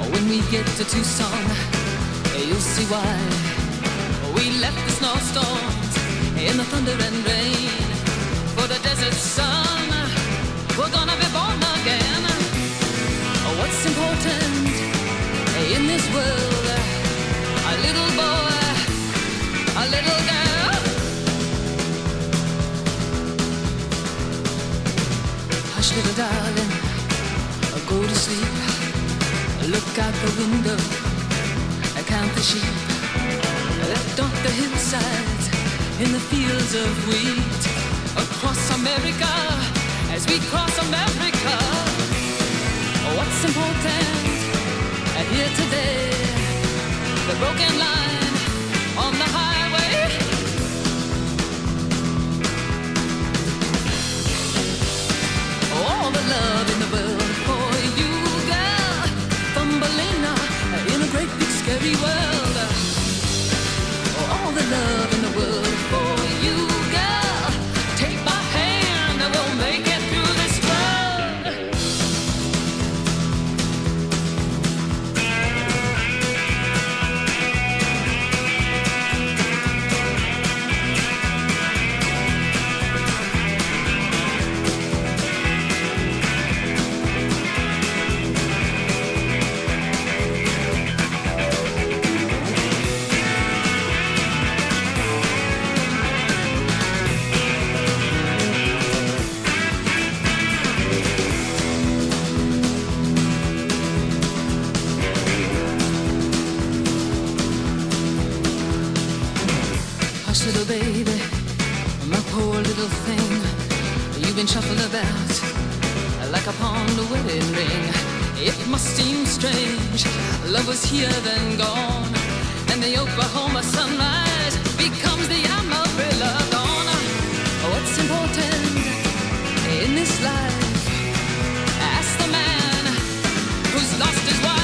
When we get to Tucson, you'll see why. We left the snowstorms in the thunder and rain. For the desert sun, we're gonna be born again. What's important in this world? A little boy, a little girl. Hush, little darling, go to sleep. Look out the window, count the sheep. Left off the hillsides in the fields of wheat. Across America, as we cross America. What's important here today? The broken line on the highway. All the love in the world for you, girl. Thumbelina in a great big scary world. All the love in the world for you, girl. Take my hand and we'll make it through this world. Hush, little baby, my poor little thing. You've been shuffled about like a pawn to wedding ring. It must seem strange, love was here then gone, and the Oklahoma sunrise becomes the Amarillo dawn. What's important in this life? Ask the man who's lost his wife.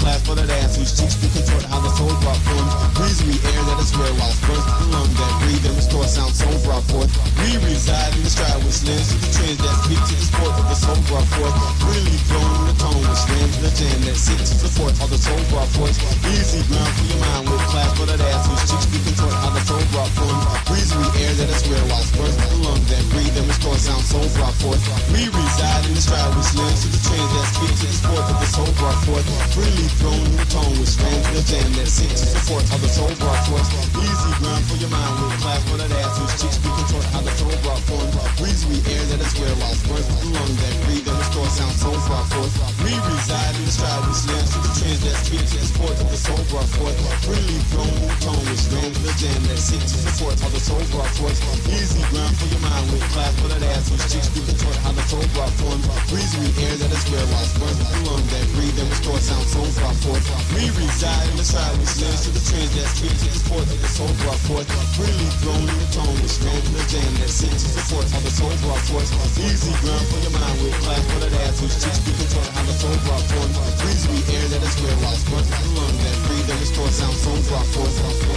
class for that ass whose cheeks we contort how the soul brought forth. Breezy air that is where lost birth. The lung that breathe and restore sound soul brought forth. We reside in the stride which lends to the trends that speak to the sport of the soul brought forth. Really thrown in the tone which slams the jam that seeks to support all the soul brought forth. Easy ground for your mind with class for that ass whose cheeks we contort how the soul brought forth. Breezy air that is where lost birth. The lung that breathe and restore sound soul brought forth. We reside in the stride which lends to the trends that speak to the sport of the soul brought forth. Really thrown in the tone which slams the jam that seeks to support all the soul brought forth. Easy ground for your mind with class for that ass whose cheeks we contort how the soul brought forth. Breezy air that is where lost birth. The lung that breathe and restore sound soul brought forth. We reside in the stride which lends to the trends that speak to the sport of the soul brought forth. Really thrown in the tone which slams the jam that seeks to support all the soul brought forth. Easy ground for your mind with class for that ass whose cheeks we contort how the soul brought forth. Breezy air that is where lost birth. The lung that breathe and restore sound soul brought forth. We reside in the stride which lends to the trends that speak to the sport of the soul brought forth. Really thrown in the tone which slams the jam that seeks to support all the soul brought forth. Easy ground for your mind with class for that ass whose cheeks we contort how the soul brought forth. Breezy air that is where lost birth. The lung that breathe and restore sound soul brought forth.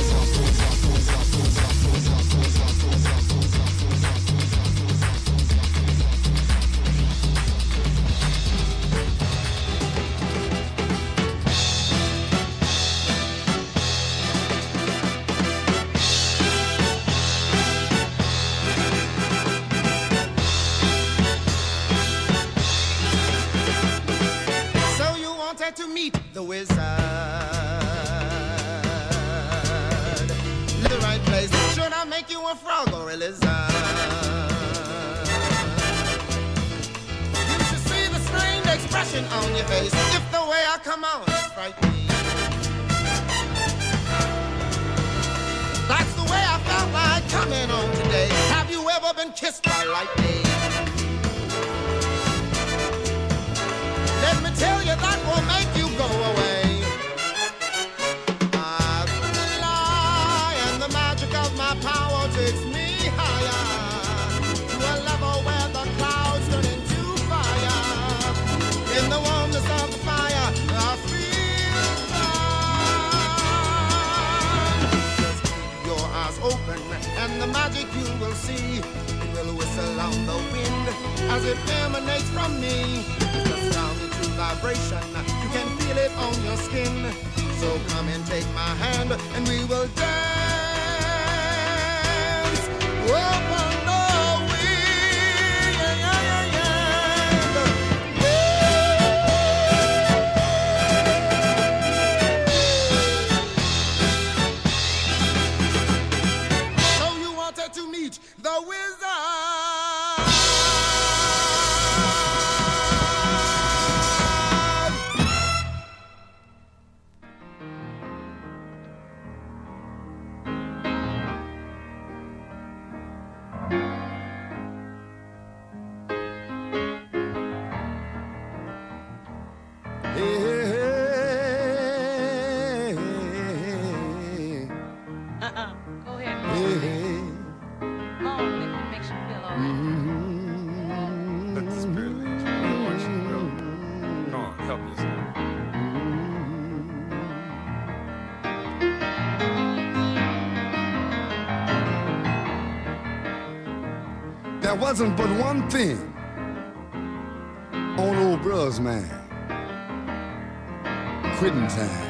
To meet the wizard, the right place. Should I make you a frog or a lizard? You should see the strained expression on your face if the way I come on is frightening. That's the way I felt like coming on today. Have you ever been kissed by lightning? Let me tell you, that will make you go away. I fly, and the magic of my power takes me higher to a level where the clouds turn into fire. In the warmness of the fire, I feel fine. Just keep your eyes open, and the magic you will see. It will whistle on the wind as it emanates from me. Vibration, you can feel it on your skin. So come and take my hand and we will dance. Open the wind, yeah, yeah, yeah, yeah. So you wanted to meet the wizard. There wasn't but one thing on old bruh's mind: quitting time.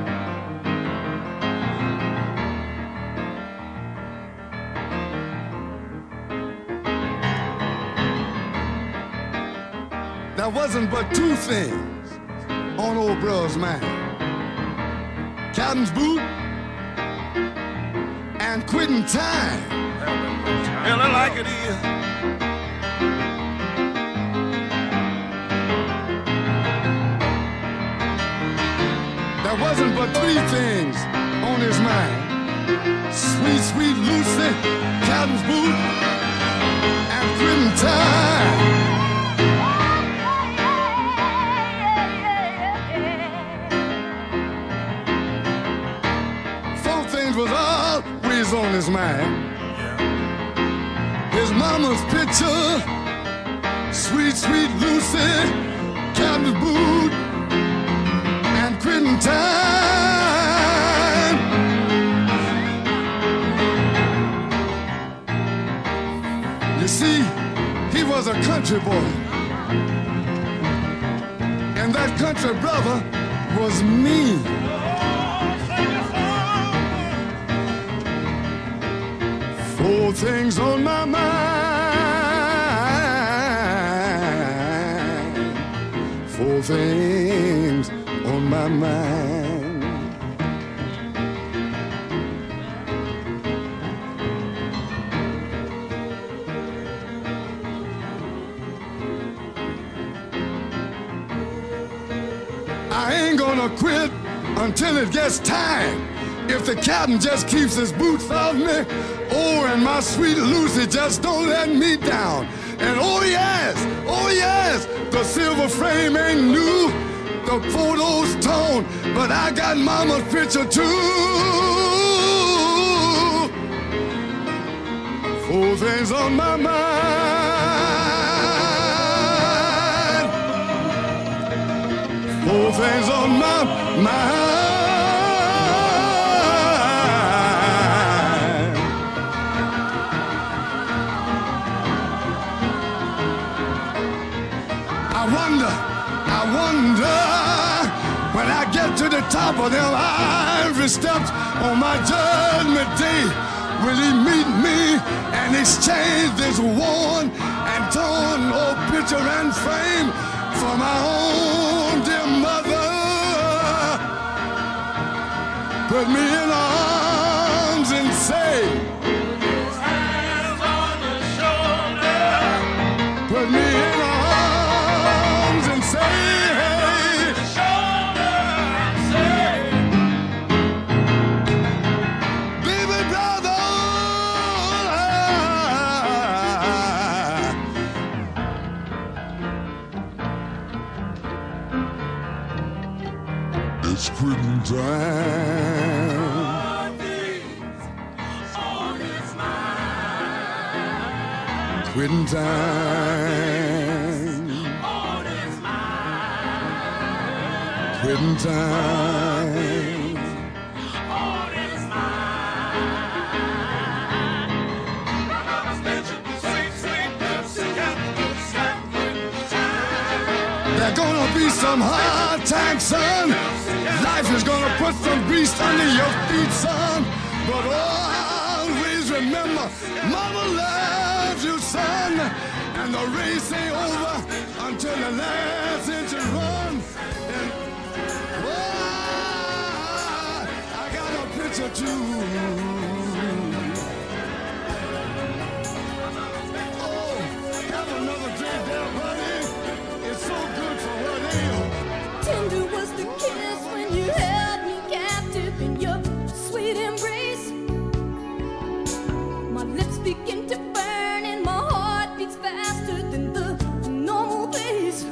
There wasn't but two things on old bruh's mind: captain's boot and quitting time. Hell, I like it here. There wasn't but three things on his mind: sweet, sweet Lucy, captain's boot, and quitting time. Four things was always on his mind: his mama's picture, sweet, sweet Lucy, captain's boot, and quitting country boy. And that country brother was me. Four things on my mind. Four things on my mind. I ain't gonna quit until it gets time. If the captain just keeps his boots off me, oh, and my sweet Lucy just don't let me down. And oh yes, the silver frame ain't new, the photo's torn, but I got mama's picture too. Four things on my mind. Four things on my mind. I wonder when I get to the top of them ivory steps on my judgment day, will he meet me and exchange this worn and torn old picture and frame for my own dear mother? Put me in her arms and say, put his hands on the shoulder. Put me in her arms and say, hey, shoulder and say, baby brother, it's quitting time. Quitting time. Quitting time. There's gonna be some hard times, son. Life is gonna put some grease under your feet, son. But always remember, mama loves you, son. And the race ain't over until the last inch is run. And I got a picture too. Oh, have another drink there, buddy. It's so good for what ale. Tender was the kiss when you held me captive in your sweet embrace. My lips begin to burn and my heart beats faster than the normal pace.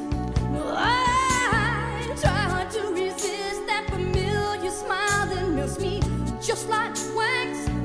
I try hard to resist that familiar smile that melts me just like wax.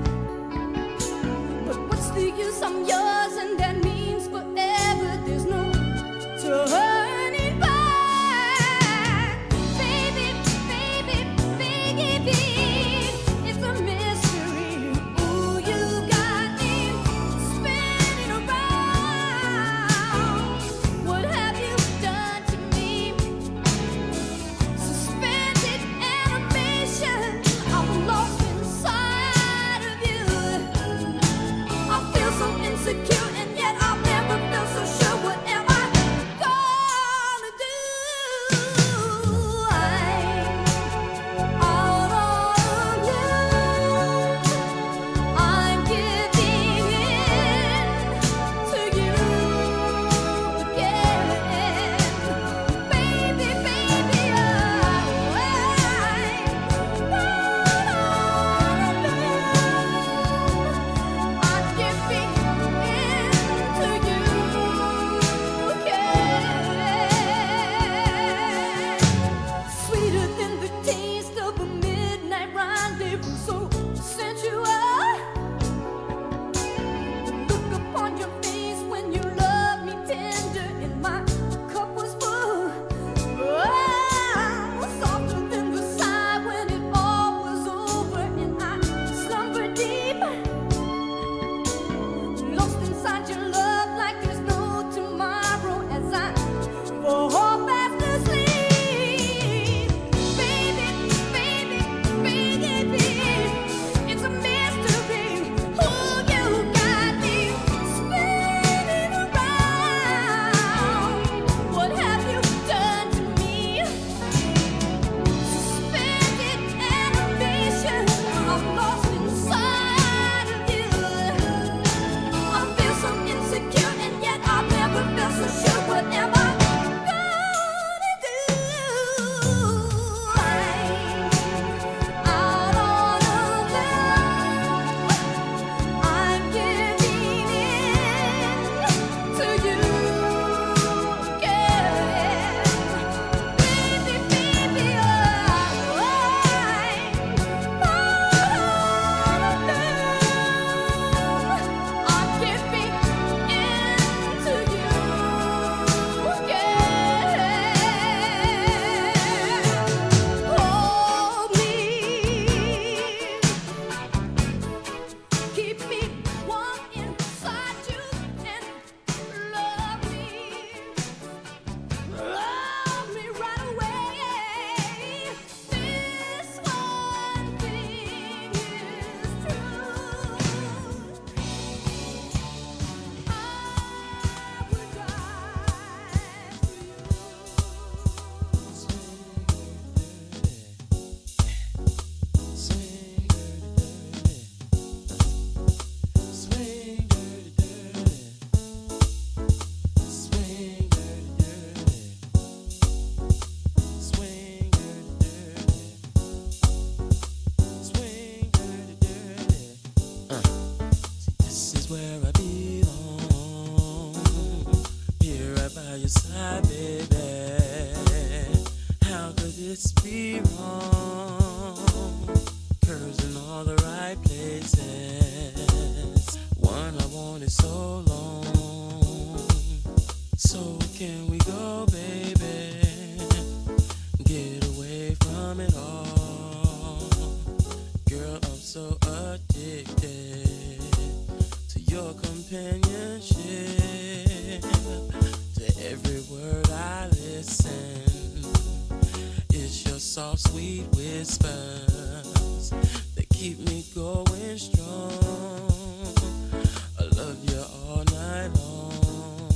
How could this be wrong? Curves in all the right places. One I wanted so long. So can we go, baby? Get away from it all. Girl, I'm so addicted to your companionship, to every word I listen. It's your soft, sweet whispers that keep me going strong. I love you all night long.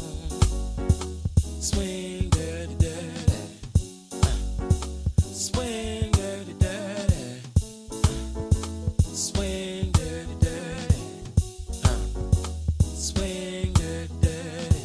Swing dirty, dirty. Swing dirty, dirty. Swing dirty, dirty. Swing dirty, dirty.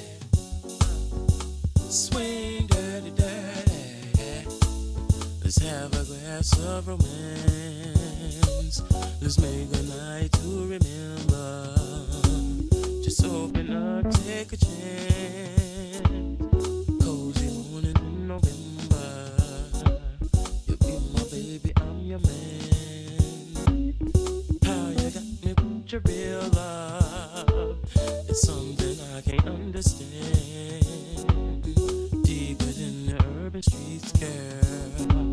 Swing dirty, dirty. Let's have a glass of romance. Let's make a night to remember. Just open up, take a chance. Cozy morning in November. You'll be my baby, I'm your man. How you got me with your real love? It's something I can't understand. Deeper than the urban streets, girl.